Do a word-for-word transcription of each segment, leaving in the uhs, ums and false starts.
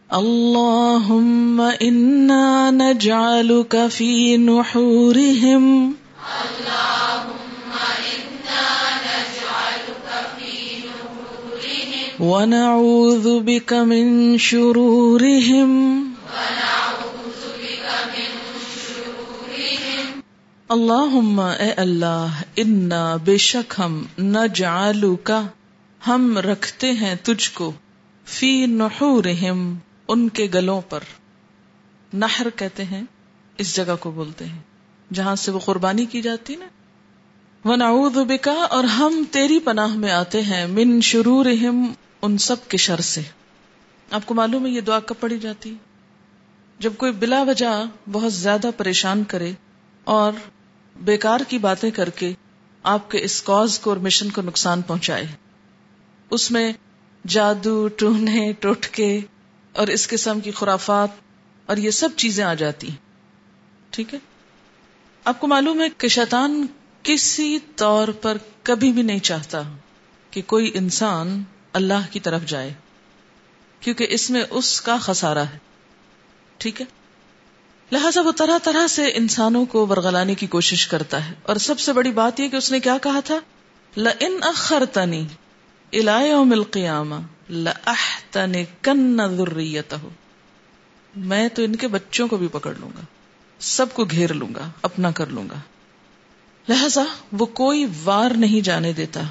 اللہم انا نجعلک فی نحورہم ونعوذ بک من شرورہم اللہم اے اللہ انا بے شک ہم نجعلک ہم رکھتے ہیں تجھ کو فی نحورہم ان کے گلوں پر. نحر کہتے ہیں اس جگہ کو بولتے ہیں جہاں سے وہ قربانی کی جاتی نا. ونعوذ بک اور ہم تیری پناہ میں آتے ہیں من شرورہم ان سب کے شر سے. آپ کو معلوم ہے یہ دعا کب پڑھی جاتی؟ جب کوئی بلا وجہ بہت زیادہ پریشان کرے اور بیکار کی باتیں کر کے آپ کے اس کاز کو اور مشن کو نقصان پہنچائے. اس میں جادو، ٹونے، ٹوٹکے اور اس قسم کی خرافات اور یہ سب چیزیں آ جاتی. ٹھیک ہے، آپ کو معلوم ہے کہ شیطان کسی طور پر کبھی بھی نہیں چاہتا کہ کوئی انسان اللہ کی طرف جائے، کیونکہ اس میں اس کا خسارہ ہے. ٹھیک ہے، لہذا وہ طرح طرح سے انسانوں کو ورغلانے کی کوشش کرتا ہے. اور سب سے بڑی بات یہ کہ اس نے کیا کہا تھا، لَإِنْ أَخَّرْتَنِي إِلَىٰ يَوْمِ الْقِيَامَةِ لَأَحْتَنِكَنَّ ذُرِّيَّتَهُ، میں تو ان کے بچوں کو بھی پکڑ لوں گا، سب کو گھیر لوں گا، اپنا کر لوں گا. لہذا وہ کوئی وار نہیں جانے دیتا.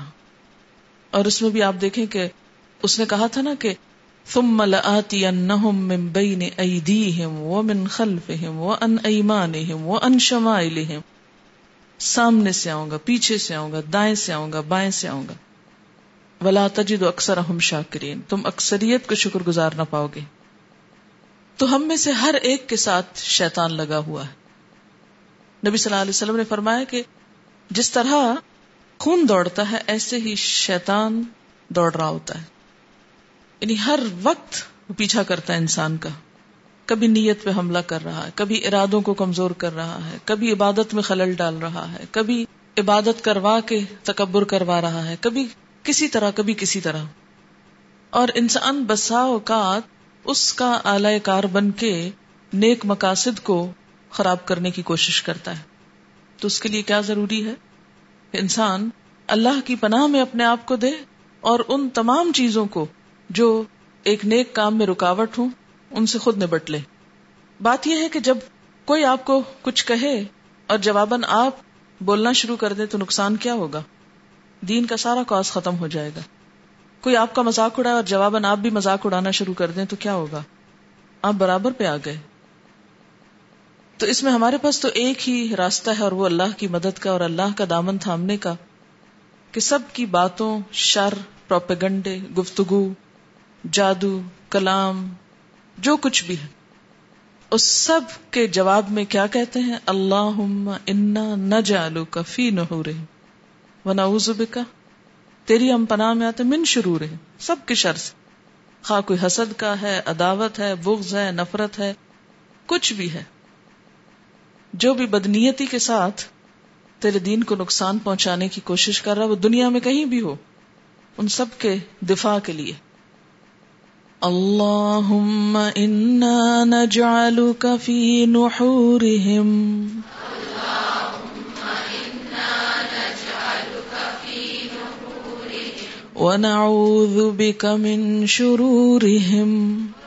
اور اس میں بھی آپ دیکھیں کہ اس نے کہا تھا نا کہ ثم لآتینہم من بین ایدیہم ومن خلفہم وعن ایمانہم وعن شمائلہم، سامنے سے آؤں گا، پیچھے سے آؤں گا، دائیں سے آؤں گا، بائیں سے آؤں گا. ولا تجد اکثرہم شاکرین، تم اکثریت کو شکر گزار نہ پاؤ گے. تو ہم میں سے ہر ایک کے ساتھ شیطان لگا ہوا ہے. نبی صلی اللہ علیہ وسلم نے فرمایا کہ جس طرح خون دوڑتا ہے ایسے ہی شیطان دوڑ رہا ہوتا ہے. یعنی ہر وقت وہ پیچھا کرتا ہے انسان کا. کبھی نیت پہ حملہ کر رہا ہے، کبھی ارادوں کو کمزور کر رہا ہے، کبھی عبادت میں خلل ڈال رہا ہے، کبھی عبادت کروا کے تکبر کروا رہا ہے، کبھی کسی طرح کبھی کسی طرح. اور انسان بسا اوقات اس کا آلہ کار بن کے نیک مقاصد کو خراب کرنے کی کوشش کرتا ہے. تو اس کے لیے کیا ضروری ہے کہ انسان اللہ کی پناہ میں اپنے آپ کو دے اور ان تمام چیزوں کو جو ایک نیک کام میں رکاوٹ ہوں ان سے خود نبٹ لے. بات یہ ہے کہ جب کوئی آپ کو کچھ کہے اور جواباً آپ بولنا شروع کر دیں تو نقصان کیا ہوگا؟ دین کا سارا کاز ختم ہو جائے گا. کوئی آپ کا مذاق اڑائے اور جواباً آپ بھی مذاق اڑانا شروع کر دیں تو کیا ہوگا؟ آپ برابر پہ آ گئے. تو اس میں ہمارے پاس تو ایک ہی راستہ ہے اور وہ اللہ کی مدد کا اور اللہ کا دامن تھامنے کا، کہ سب کی باتوں، شر، پروپیگنڈے، گفتگو، جادو، کلام، جو کچھ بھی ہے اس سب کے جواب میں کیا کہتے ہیں؟ اللہم انا نجعلک فی نحورہم ونعوذ بک، تیری ہم پناہ میں آتے من شرورہم، سب کے شر سے. خواہ کوئی حسد کا ہے، عداوت ہے، بغض ہے، نفرت ہے، کچھ بھی ہے، جو بھی بدنیتی کے ساتھ تیرے دین کو نقصان پہنچانے کی کوشش کر رہا ہے، وہ دنیا میں کہیں بھی ہو، ان سب کے دفاع کے لیے اللہم انا نجعلک فی نحورہم ونعوذ بک من شرورہم